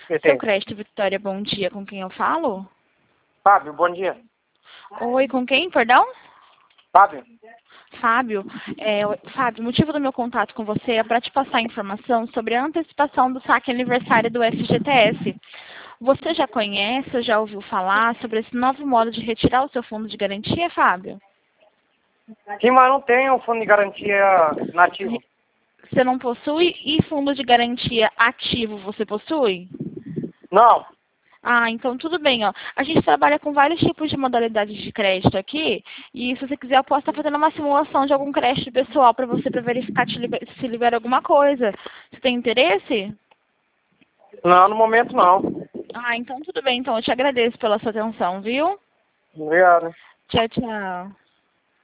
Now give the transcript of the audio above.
Seu Crédito Vitória, bom dia. Com quem eu falo? Fábio, bom dia. Oi, com quem, perdão? Fábio. Fábio. Fábio, o motivo do meu contato com você é para te passar informação sobre a antecipação do saque aniversário do FGTS. Você já conhece ou já ouviu falar sobre esse novo modo de retirar o seu fundo de garantia, Fábio? Sim, mas não tem um fundo de garantia nativo. Você não possui? E fundo de garantia ativo você possui? Não. Ah, então tudo bem, ó. A gente trabalha com vários tipos de modalidades de crédito aqui, e se você quiser, eu posso estar fazendo uma simulação de algum crédito pessoal para você, para verificar se libera alguma coisa. Você tem interesse? Não, no momento não. Ah, então tudo bem. Então eu te agradeço pela sua atenção, viu? Obrigado. Tchau, tchau.